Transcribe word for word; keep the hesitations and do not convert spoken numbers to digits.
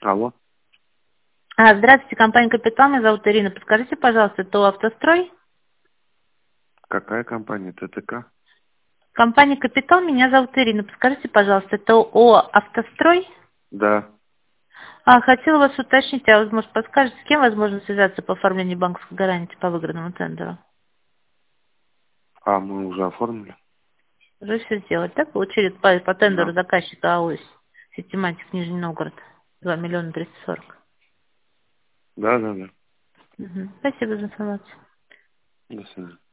Алло. А, здравствуйте, компания «Капитал», меня зовут Ирина. Подскажите, пожалуйста, это «Автострой»? Какая компания? ТТК? Компания «Капитал», меня зовут Ирина. Подскажите, пожалуйста, это ООО «Автострой»? Да. А, хотела вас уточнить, а возможно, подскажете, с кем возможно связаться по оформлению банковской гарантии по выигранному тендеру? А, мы уже оформили? Уже все сделать, да? Получили по, по тендеру Да. заказчика АОСь «Ситиматик Нижний Новгород». два миллиона триста сорок. Да, да, да. Мгм. Спасибо за информацию. До свидания.